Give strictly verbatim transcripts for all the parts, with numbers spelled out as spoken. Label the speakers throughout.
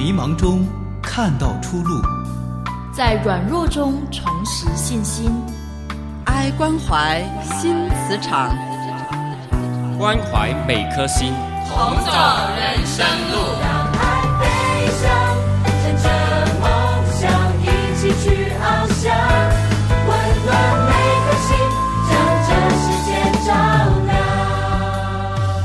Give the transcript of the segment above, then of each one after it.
Speaker 1: 迷茫中看到出路，
Speaker 2: 在软弱中重拾信心。
Speaker 3: 爱关怀新磁场，
Speaker 4: 关怀每颗心，
Speaker 5: 同走人生路。
Speaker 6: 让爱飞翔，乘着梦想一起去翱翔，温暖每颗心，将这世界照亮。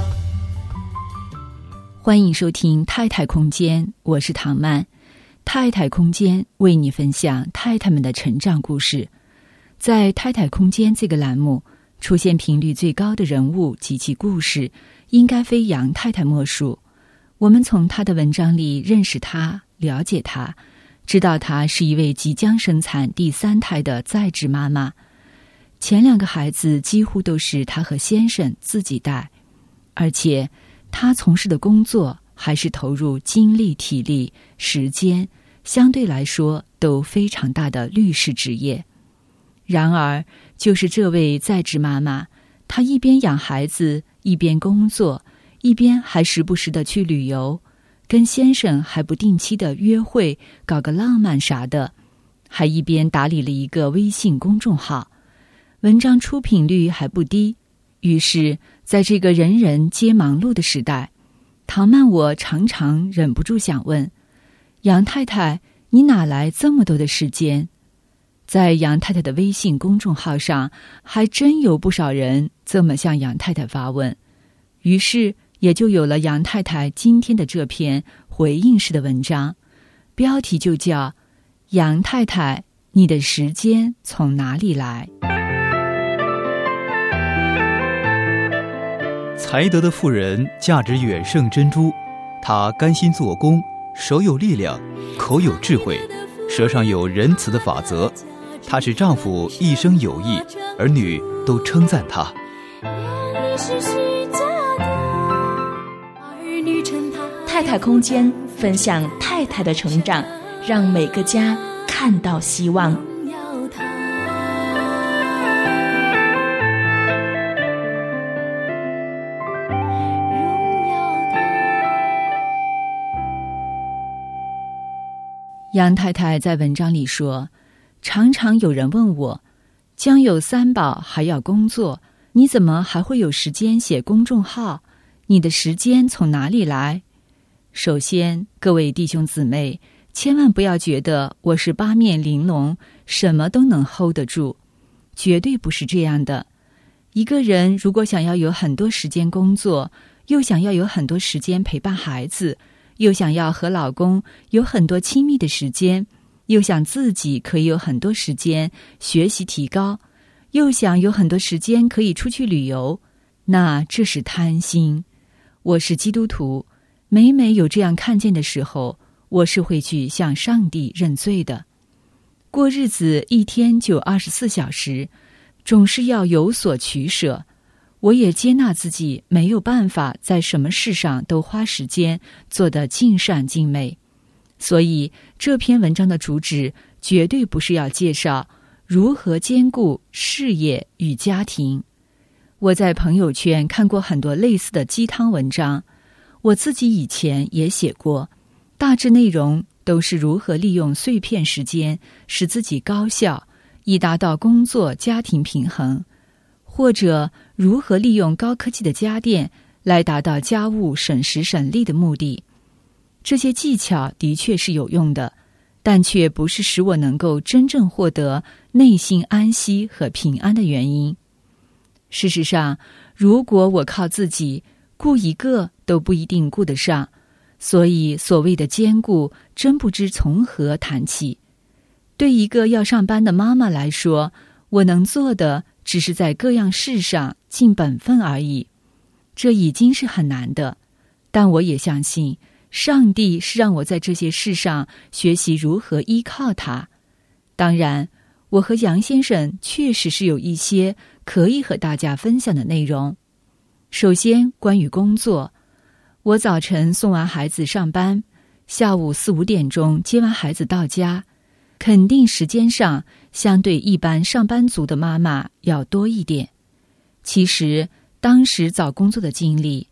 Speaker 7: 欢迎收听太太空间，我是唐曼。太太空间为你分享太太们的成长故事。在太太空间这个栏目，出现频率最高的人物及其故事，应该非杨太太莫属。我们从她的文章里认识她，了解她，知道她是一位即将生产第三胎的在职妈妈。前两个孩子几乎都是她和先生自己带，而且她从事的工作还是投入精力、体力、时间，相对来说都非常大的律师职业。然而，就是这位在职妈妈，她一边养孩子，一边工作，一边还时不时的去旅游，跟先生还不定期的约会，搞个浪漫啥的，还一边打理了一个微信公众号，文章出品率还不低。于是，在这个人人皆忙碌的时代，唐曼我常常忍不住想问：杨太太，你哪来这么多的时间？在杨太太的微信公众号上，还真有不少人这么向杨太太发问，于是也就有了杨太太今天的这篇回应式的文章，标题就叫杨太太，你的时间从哪里来？
Speaker 1: 才德的妇人价值远胜珍珠，她甘心做工，手有力量，口有智慧，舌上有仁慈的法则。她使丈夫一生有益，儿女都称赞她。
Speaker 2: 太太空间分享太太的成长，让每个家看到希望。
Speaker 7: 杨太太在文章里说，常常有人问我，将有三宝还要工作，你怎么还会有时间写公众号？你的时间从哪里来？首先，各位弟兄姊妹，千万不要觉得我是八面玲珑，什么都能 hold 得住，绝对不是这样的。一个人如果想要有很多时间工作，又想要有很多时间陪伴孩子，又想要和老公有很多亲密的时间，又想自己可以有很多时间学习提高，又想有很多时间可以出去旅游，那这是贪心。我是基督徒，每每有这样看见的时候，我是会去向上帝认罪的。过日子一天就二十四小时，总是要有所取舍。我也接纳自己没有办法在什么事上都花时间做得尽善尽美，所以这篇文章的主旨绝对不是要介绍如何兼顾事业与家庭。我在朋友圈看过很多类似的鸡汤文章，我自己以前也写过，大致内容都是如何利用碎片时间使自己高效，以达到工作家庭平衡，或者如何利用高科技的家电来达到家务省时省力的目的。这些技巧的确是有用的，但却不是使我能够真正获得内心安息和平安的原因。事实上，如果我靠自己，顾一个都不一定顾得上，所以所谓的兼顾，真不知从何谈起。对一个要上班的妈妈来说，我能做的只是在各样事上尽本分而已，这已经是很难的。但我也相信，上帝是让我在这些事上学习如何依靠他。当然，我和杨先生确实是有一些可以和大家分享的内容。首先，关于工作，我早晨送完孩子上班，下午四五点钟接完孩子到家，肯定时间上相对一般上班族的妈妈要多一点。其实当时找工作的经历，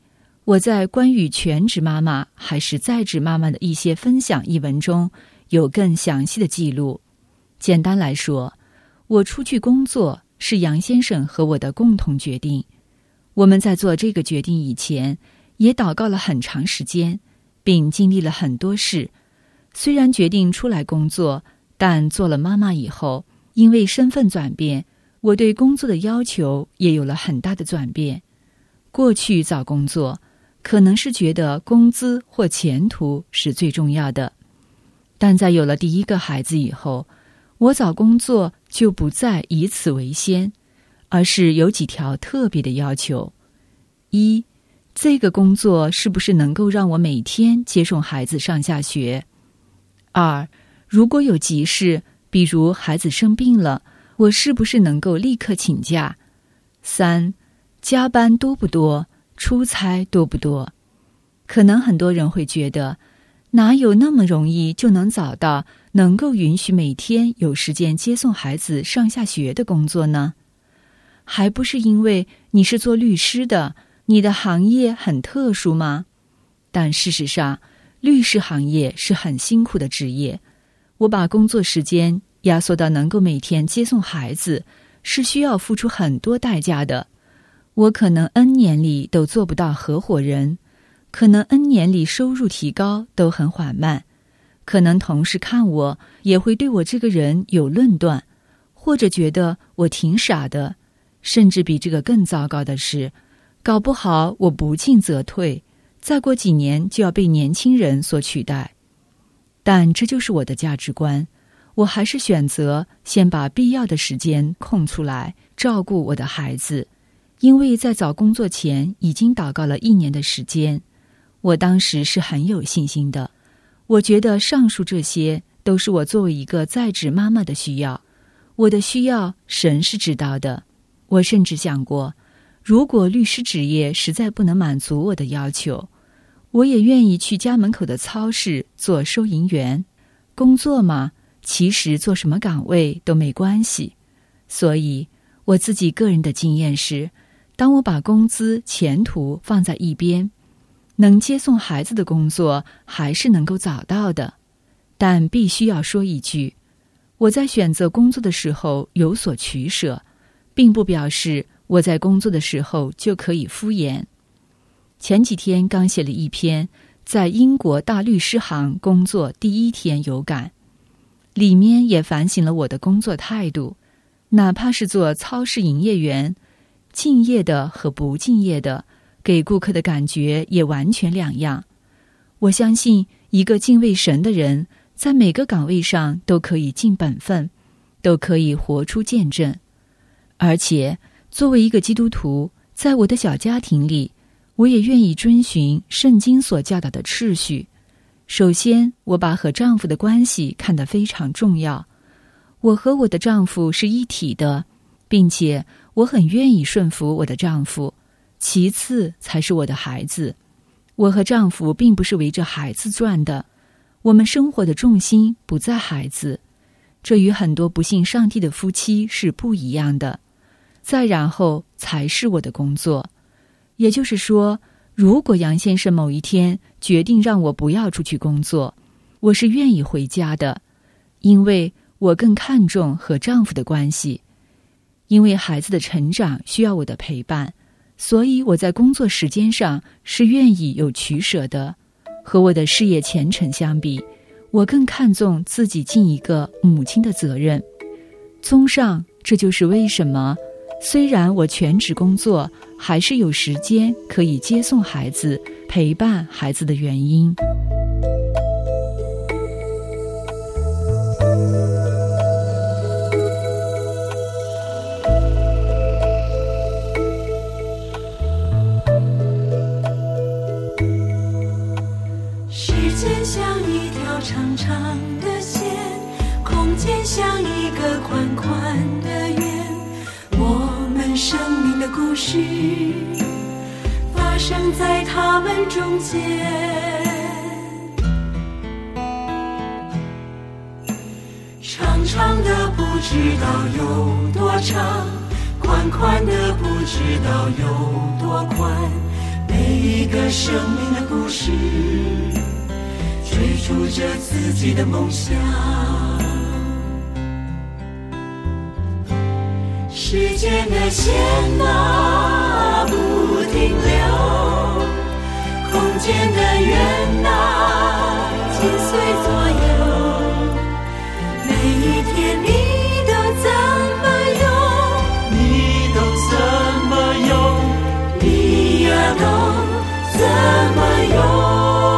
Speaker 7: 我在关于全职妈妈还是在职妈妈的一些分享一文中有更详细的记录。简单来说，我出去工作是杨先生和我的共同决定。我们在做这个决定以前也祷告了很长时间，并经历了很多事。虽然决定出来工作，但做了妈妈以后，因为身份转变，我对工作的要求也有了很大的转变。过去找工作可能是觉得工资或前途是最重要的，但在有了第一个孩子以后，我找工作就不再以此为先，而是有几条特别的要求。一，这个工作是不是能够让我每天接送孩子上下学？二，如果有急事，比如孩子生病了，我是不是能够立刻请假？三，加班多不多？出差多不多？可能很多人会觉得，哪有那么容易就能找到能够允许每天有时间接送孩子上下学的工作呢？还不是因为你是做律师的，你的行业很特殊吗？但事实上，律师行业是很辛苦的职业。我把工作时间压缩到能够每天接送孩子，是需要付出很多代价的。我可能 N 年里都做不到合伙人，可能 N 年里收入提高都很缓慢，可能同事看我也会对我这个人有论断，或者觉得我挺傻的，甚至比这个更糟糕的是，搞不好我不进则退，再过几年就要被年轻人所取代。但这就是我的价值观，我还是选择先把必要的时间空出来照顾我的孩子。因为在找工作前已经祷告了一年的时间，我当时是很有信心的。我觉得上述这些都是我作为一个在职妈妈的需要，我的需要神是知道的。我甚至想过，如果律师职业实在不能满足我的要求，我也愿意去家门口的超市做收银员。工作嘛，其实做什么岗位都没关系。所以我自己个人的经验是，当我把工资、前途放在一边，能接送孩子的工作还是能够找到的。但必须要说一句，我在选择工作的时候有所取舍，并不表示我在工作的时候就可以敷衍。前几天刚写了一篇在英国大律师行工作第一天有感，里面也反省了我的工作态度。哪怕是做超市营业员，敬业的和不敬业的，给顾客的感觉也完全两样。我相信一个敬畏神的人，在每个岗位上都可以尽本分，都可以活出见证。而且作为一个基督徒，在我的小家庭里，我也愿意遵循圣经所教导的秩序。首先，我把和丈夫的关系看得非常重要。我和我的丈夫是一体的，并且我很愿意顺服我的丈夫。其次才是我的孩子。我和丈夫并不是围着孩子转的，我们生活的重心不在孩子，这与很多不信上帝的夫妻是不一样的。再然后才是我的工作。也就是说，如果杨先生某一天决定让我不要出去工作，我是愿意回家的，因为我更看重和丈夫的关系。因为孩子的成长需要我的陪伴，所以我在工作时间上是愿意有取舍的。和我的事业前程相比，我更看重自己尽一个母亲的责任。综上，这就是为什么虽然我全职工作，还是有时间可以接送孩子、陪伴孩子的原因。
Speaker 6: 时间像一条长长的线，空间像一个宽宽的圆，我们生命的故事发生在他们中间。长长的不知道有多长，宽宽的不知道有多宽，每每一个生命的故事，追逐着自己的梦想。时间的线啊不停留，空间的圆啊紧随左右，每一天你都怎么用，
Speaker 8: 你都怎么用，
Speaker 6: 你呀都怎么用。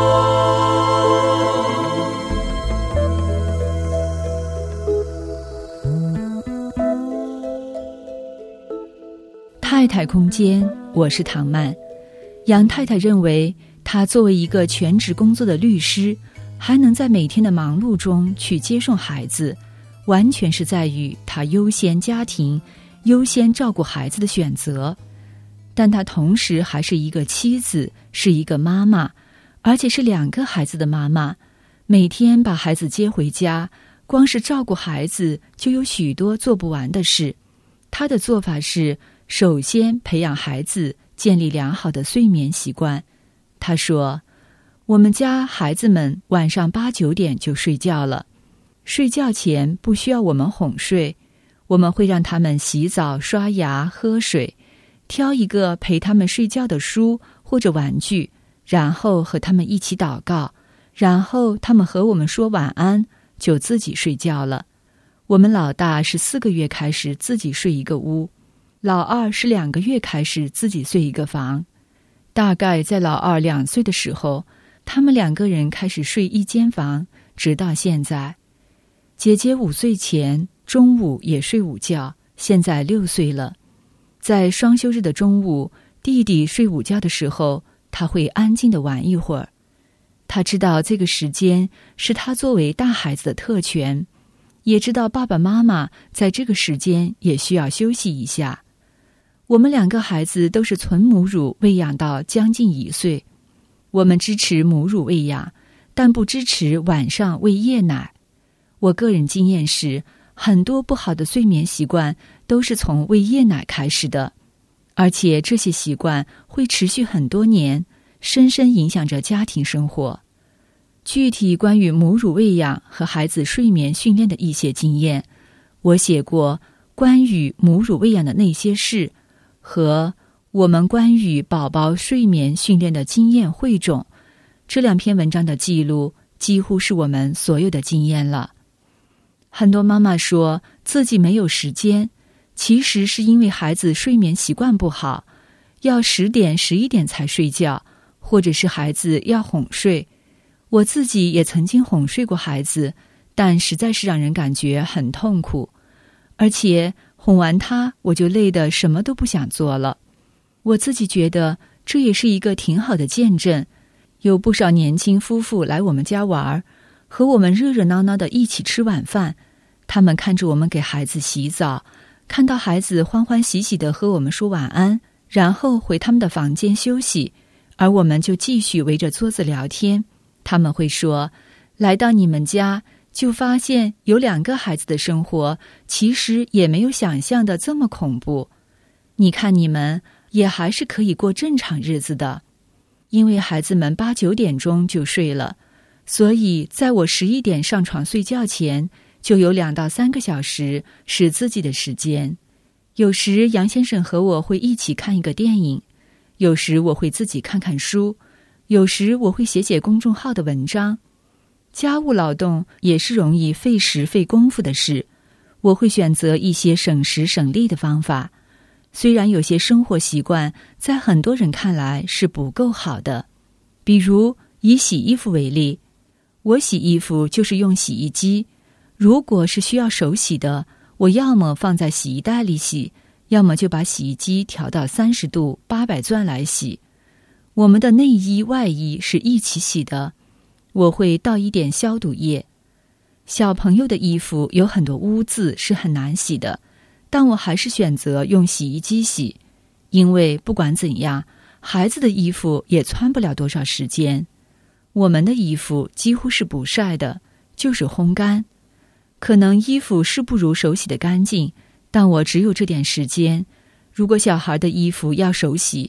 Speaker 7: 太太空间，我是唐曼。杨太太认为，她作为一个全职工作的律师，还能在每天的忙碌中去接送孩子，完全是在于她优先家庭、优先照顾孩子的选择。但她同时还是一个妻子，是一个妈妈，而且是两个孩子的妈妈。每天把孩子接回家，光是照顾孩子就有许多做不完的事。她的做法是，首先培养孩子建立良好的睡眠习惯。他说，我们家孩子们晚上八九点就睡觉了，睡觉前不需要我们哄睡，我们会让他们洗澡、刷牙、喝水，挑一个陪他们睡觉的书或者玩具，然后和他们一起祷告，然后他们和我们说晚安，就自己睡觉了。我们老大是四个月开始自己睡一个屋，老二是两个月开始自己睡一个房。大概在老二两岁的时候，他们两个人开始睡一间房，直到现在。姐姐五岁前中午也睡午觉，现在六岁了。在双休日的中午，弟弟睡午觉的时候，他会安静地玩一会儿。他知道这个时间是他作为大孩子的特权，也知道爸爸妈妈在这个时间也需要休息一下。我们两个孩子都是纯母乳喂养到将近一岁，我们支持母乳喂养，但不支持晚上喂夜奶。我个人经验是，很多不好的睡眠习惯都是从喂夜奶开始的，而且这些习惯会持续很多年，深深影响着家庭生活。具体关于母乳喂养和孩子睡眠训练的一些经验，我写过关于母乳喂养的那些事和我们关于宝宝睡眠训练的经验汇总，这两篇文章的记录几乎是我们所有的经验了。很多妈妈说自己没有时间，其实是因为孩子睡眠习惯不好，要十点十一点才睡觉，或者是孩子要哄睡。我自己也曾经哄睡过孩子，但实在是让人感觉很痛苦，而且哄完他我就累得什么都不想做了。我自己觉得这也是一个挺好的见证，有不少年轻夫妇来我们家玩，和我们热热闹闹的一起吃晚饭，他们看着我们给孩子洗澡，看到孩子欢欢喜喜地和我们说晚安，然后回他们的房间休息，而我们就继续围着桌子聊天。他们会说，来到你们家就发现有两个孩子的生活其实也没有想象的这么恐怖，你看你们也还是可以过正常日子的。因为孩子们八九点钟就睡了，所以在我十一点上床睡觉前，就有两到三个小时是自己的时间。有时杨先生和我会一起看一个电影，有时我会自己看看书，有时我会写写公众号的文章。家务劳动也是容易费时费功夫的事，我会选择一些省时省力的方法。虽然有些生活习惯在很多人看来是不够好的，比如以洗衣服为例，我洗衣服就是用洗衣机，如果是需要手洗的，我要么放在洗衣袋里洗，要么就把洗衣机调到三十度八百转来洗。我们的内衣外衣是一起洗的，我会倒一点消毒液。小朋友的衣服有很多污渍是很难洗的，但我还是选择用洗衣机洗，因为不管怎样，孩子的衣服也穿不了多少时间。我们的衣服几乎是不晒的，就是烘干。可能衣服是不如手洗的干净，但我只有这点时间。如果小孩的衣服要手洗，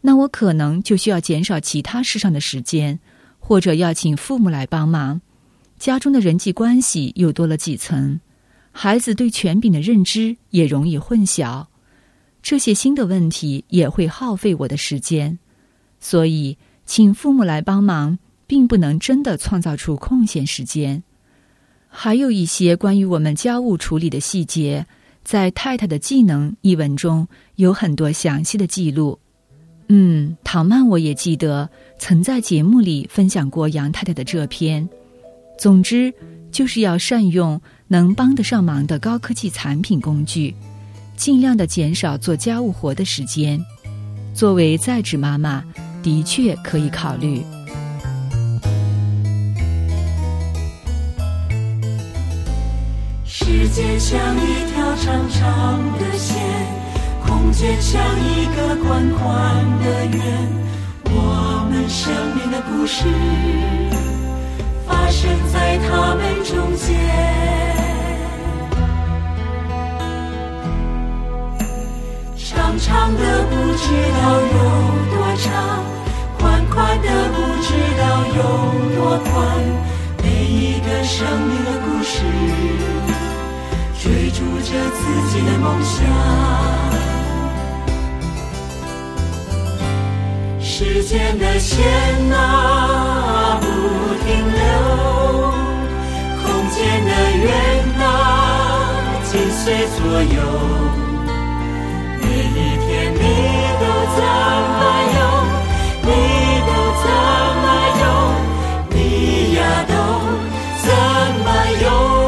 Speaker 7: 那我可能就需要减少其他事上的时间，或者要请父母来帮忙。家中的人际关系又多了几层，孩子对权柄的认知也容易混淆，这些新的问题也会耗费我的时间。所以请父母来帮忙并不能真的创造出空闲时间。还有一些关于我们家务处理的细节，在《太太的技能》一文中有很多详细的记录。嗯，唐曼我也记得曾在节目里分享过杨太太的这篇。总之，就是要善用能帮得上忙的高科技产品工具，尽量的减少做家务活的时间。作为在职妈妈，的确可以考虑。
Speaker 8: 时间像一条长长的线，空间像一个宽宽的圆，我们生命的故事发生在他们中间。长长的不知道有多长，宽宽的不知道有多宽，每一个生命的故事追逐着自己的梦想。时间的线啊不停留，空间的圆啊紧随左右，每一天你都怎么用，你都怎么用，你呀都怎么用。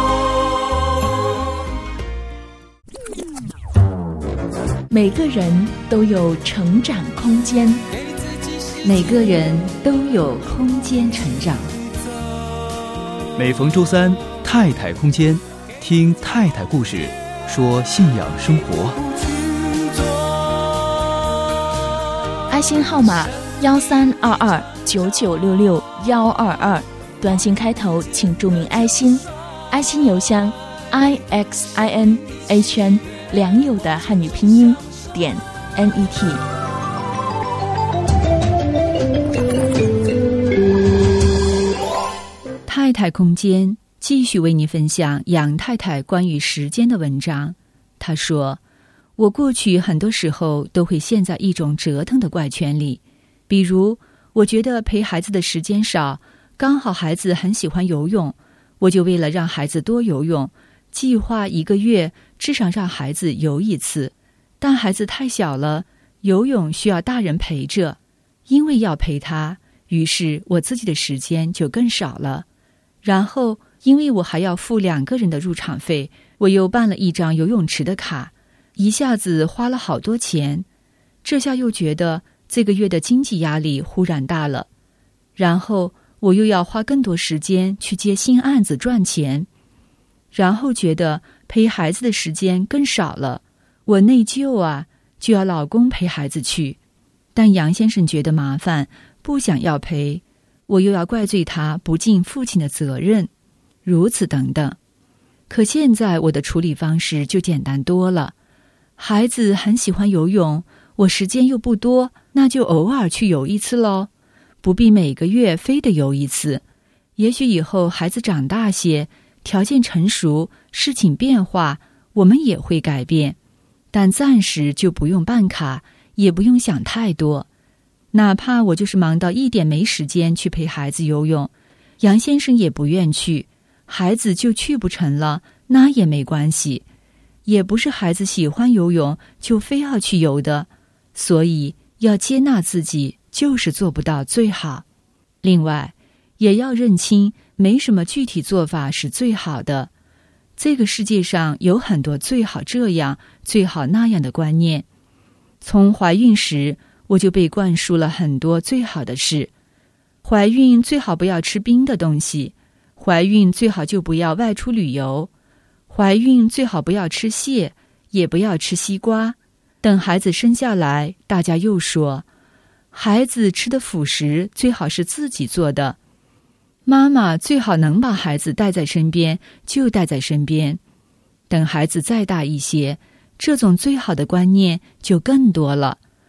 Speaker 2: 每个人都有成长空间，
Speaker 7: 每个人都有空间成长。
Speaker 1: 每逢周三，太太空间，听太太故事，说信仰生活。
Speaker 2: 爱心号码幺三二二九九六六幺二二，短信开头请注明爱心，爱心邮箱 i x i n h n 良友的汉语拼音点 n e t。
Speaker 7: 太太空间继续为你分享杨太太关于时间的文章。她说，我过去很多时候都会陷在一种折腾的怪圈里，比如我觉得陪孩子的时间少，刚好孩子很喜欢游泳，我就为了让孩子多游泳，计划一个月至少让孩子游一次。但孩子太小了，游泳需要大人陪着，因为要陪他，于是我自己的时间就更少了。然后因为我还要付两个人的入场费，我又办了一张游泳池的卡，一下子花了好多钱。这下又觉得这个月的经济压力忽然大了，然后我又要花更多时间去接新案子赚钱，然后觉得陪孩子的时间更少了，我内疚啊，就要老公陪孩子去。但杨先生觉得麻烦，不想要陪，我又要怪罪他不尽父亲的责任，如此等等。可现在我的处理方式就简单多了，孩子很喜欢游泳，我时间又不多，那就偶尔去游一次咯，不必每个月非得游一次。也许以后孩子长大些，条件成熟，事情变化，我们也会改变，但暂时就不用办卡，也不用想太多。哪怕我就是忙到一点没时间去陪孩子游泳，杨先生也不愿去，孩子就去不成了，那也没关系。也不是孩子喜欢游泳就非要去游的，所以要接纳自己就是做不到最好。另外也要认清没什么具体做法是最好的，这个世界上有很多最好这样最好那样的观念。从怀孕时我就被灌输了很多最好的事，怀孕最好不要吃冰的东西，怀孕最好就不要外出旅游，怀孕最好不要吃蟹，也不要吃西瓜。等孩子生下来，大家又说，孩子吃的辅食最好是自己做的，妈妈最好能把孩子带在身边就带在身边。等孩子再大一些，这种最好的观念就更多了。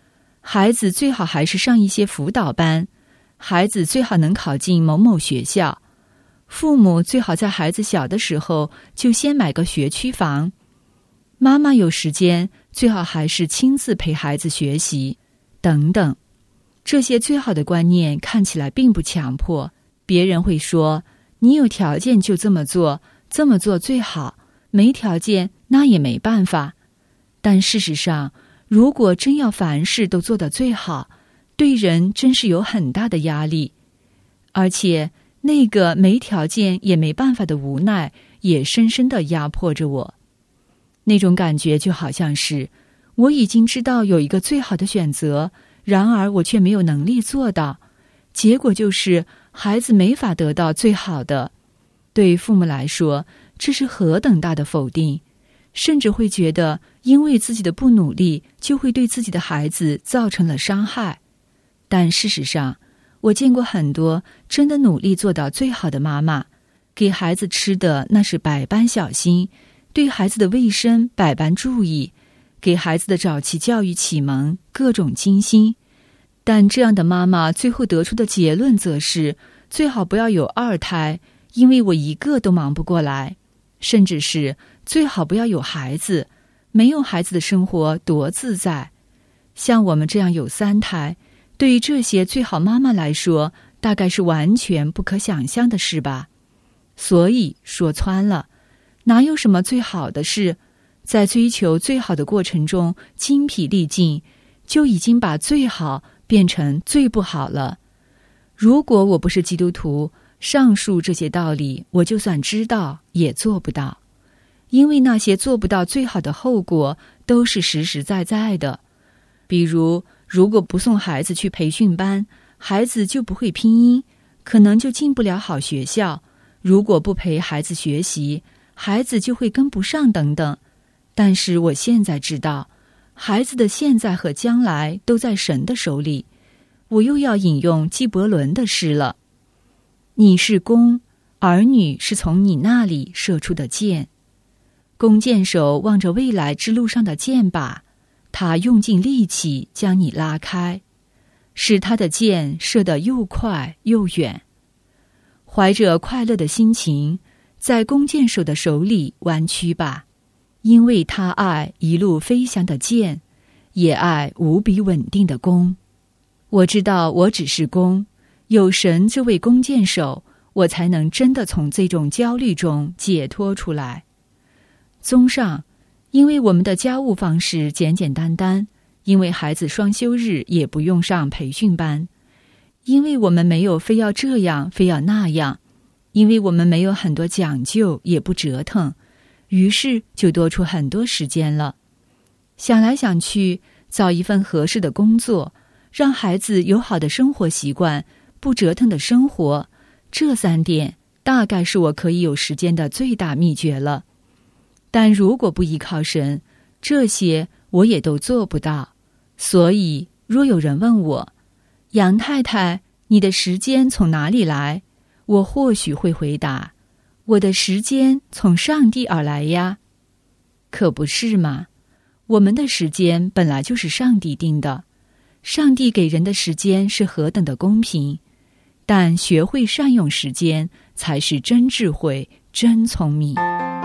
Speaker 7: 孩子最好还是上一些辅导班，孩子最好能考进某某学校，父母最好在孩子小的时候就先买个学区房，妈妈有时间最好还是亲自陪孩子学习，等等。这些最好的观念看起来并不强迫，别人会说你有条件就这么做，这么做最好，没条件那也没办法。但事实上，如果真要凡事都做得最好，对人真是有很大的压力。而且那个没条件也没办法的无奈也深深地压迫着我。那种感觉就好像是我已经知道有一个最好的选择，然而我却没有能力做到，结果就是孩子没法得到最好的。对父母来说，这是何等大的否定，甚至会觉得因为自己的不努力就会对自己的孩子造成了伤害。但事实上，我见过很多真的努力做到最好的妈妈，给孩子吃的那是百般小心，对孩子的卫生百般注意，给孩子的早期教育启蒙各种精心。但这样的妈妈最后得出的结论则是，最好不要有二胎，因为我一个都忙不过来，甚至是最好不要有孩子，没有孩子的生活多自在。像我们这样有三胎，对于这些最好妈妈来说，大概是完全不可想象的事吧。所以说穿了，哪有什么最好的事，在追求最好的过程中精疲力尽，就已经把最好变成最不好了。如果我不是基督徒，上述这些道理我就算知道也做不到，因为那些做不到最好的后果都是实实在在的。比如，如果不送孩子去培训班，孩子就不会拼音，可能就进不了好学校；如果不陪孩子学习，孩子就会跟不上等等。但是我现在知道，孩子的现在和将来都在神的手里。我又要引用纪伯伦的诗了：你是弓，儿女是从你那里射出的箭。弓箭手望着未来之路上的箭靶，他用尽力气将你拉开，使他的箭射得又快又远。怀着快乐的心情，在弓箭手的手里弯曲吧，因为他爱一路飞翔的箭，也爱无比稳定的弓。我知道我只是弓，有神这位弓箭手，我才能真的从这种焦虑中解脱出来。综上，因为我们的家务方式简简单单，因为孩子双休日也不用上培训班，因为我们没有非要这样非要那样，因为我们没有很多讲究也不折腾，于是就多出很多时间了。想来想去，找一份合适的工作，让孩子有好的生活习惯，不折腾的生活，这三点大概是我可以有时间的最大秘诀了。但如果不依靠神，这些我也都做不到。所以若有人问我，杨太太，你的时间从哪里来？我或许会回答，我的时间从上帝而来呀。可不是嘛，我们的时间本来就是上帝定的，上帝给人的时间是何等的公平，但学会善用时间才是真智慧，真聪明。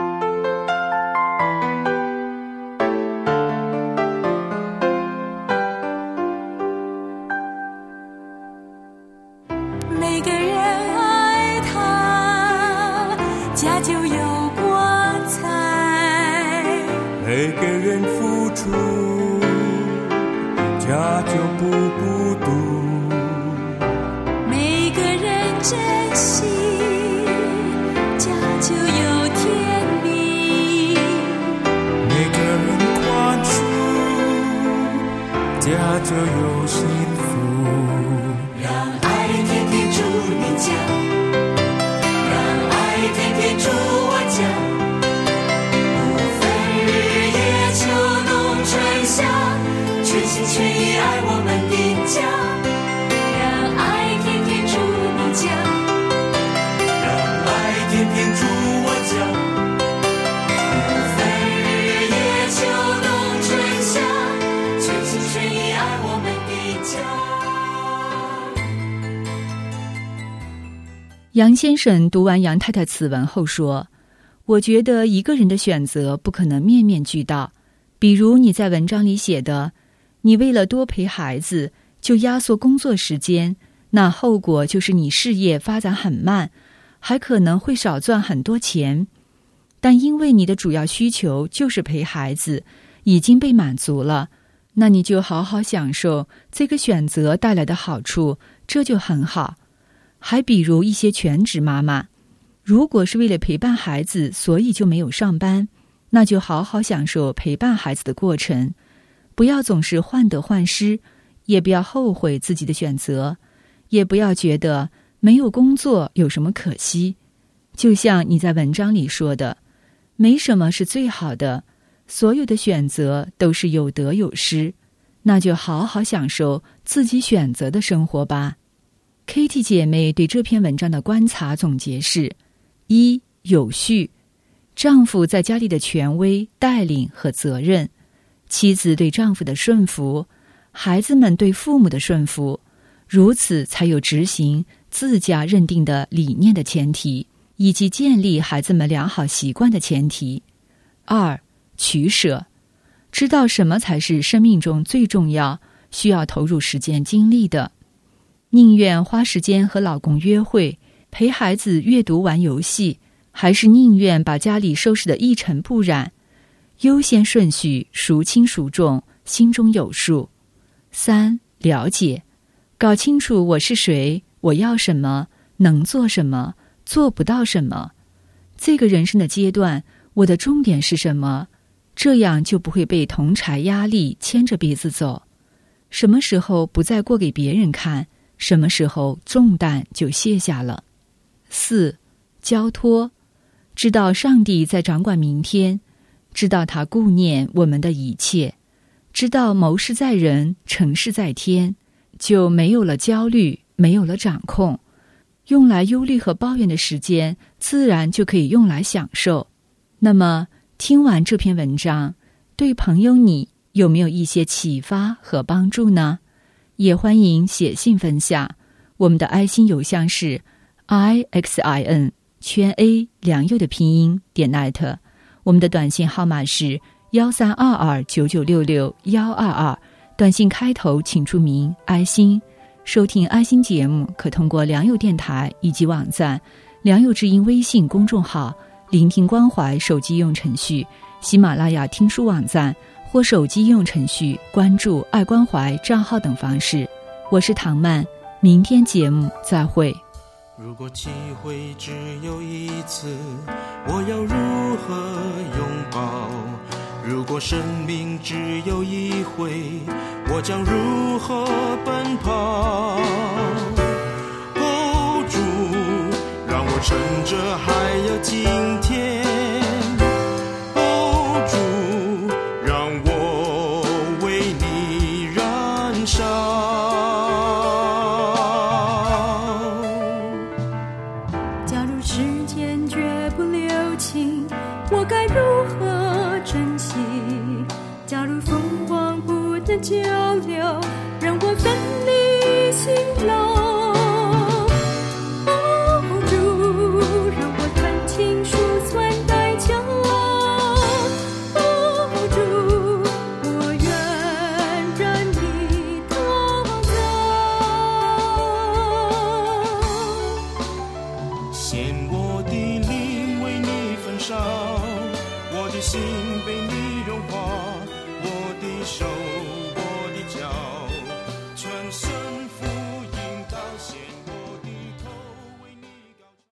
Speaker 6: 每个人爱他，家就有光彩；
Speaker 8: 每个人付出，家就不孤独；
Speaker 6: 每个人珍惜，家就有天命；
Speaker 8: 每个人宽恕，家就有幸福。
Speaker 6: 让爱天天住你家，让爱天天住我家，不分日夜秋冬春夏，全心全意爱我们的家。让爱天天住你家，
Speaker 8: 让爱天天住我家，
Speaker 6: 不分日夜秋冬春夏，全心全意爱我们的家。
Speaker 7: 杨先生读完杨太太此文后说，我觉得一个人的选择不可能面面俱到，比如你在文章里写的，你为了多陪孩子就压缩工作时间，那后果就是你事业发展很慢，还可能会少赚很多钱。但因为你的主要需求就是陪孩子已经被满足了，那你就好好享受这个选择带来的好处，这就很好。还比如一些全职妈妈，如果是为了陪伴孩子所以就没有上班，那就好好享受陪伴孩子的过程，不要总是患得患失，也不要后悔自己的选择，也不要觉得没有工作有什么可惜。就像你在文章里说的，没什么是最好的，所有的选择都是有得有失，那就好好享受自己选择的生活吧。Kitty 姐妹对这篇文章的观察总结是：一、有序，丈夫在家里的权威、带领和责任，妻子对丈夫的顺服，孩子们对父母的顺服，如此才有执行自家认定的理念的前提，以及建立孩子们良好习惯的前提。二、取舍，知道什么才是生命中最重要，需要投入时间精力的，宁愿花时间和老公约会，陪孩子阅读玩游戏，还是宁愿把家里收拾得一尘不染，优先顺序孰轻孰重，心中有数。三、了解，搞清楚我是谁，我要什么，能做什么，做不到什么，这个人生的阶段我的重点是什么，这样就不会被同侪压力牵着鼻子走。什么时候不再过给别人看，什么时候重担就卸下了。四、交托，知道上帝在掌管明天，知道他顾念我们的一切，知道谋事在人，成事在天，就没有了焦虑，没有了掌控，用来忧虑和抱怨的时间自然就可以用来享受。那么听完这篇文章，对朋友你有没有一些启发和帮助呢？也欢迎写信分享，我们的爱心邮箱是 i x i n 圈 a 良友的拼音点 net， 我们的短信号码是幺三二二九九六六幺二二，短信开头请注明爱心。收听爱心节目可通过良友电台以及网站、良友之音微信公众号、聆听关怀手机应用程序、喜马拉雅听书网站或手机应用程序关注爱关怀账号等方式。我是唐曼，明天节目再会。
Speaker 8: 如果机会只有一次，我要如何拥抱？如果生命只有一回，我将如何奔跑？哦，主，让我趁着还有今天，哦，主，让我为你燃烧。
Speaker 6: 假如时间绝不留情，我该如何珍惜？假如风光不能久留，让我奋力行动。哦，主，让我看清数算代价。哦，主，我愿让你同在。
Speaker 8: 献我的灵为你焚烧，我的心被你融化，我的手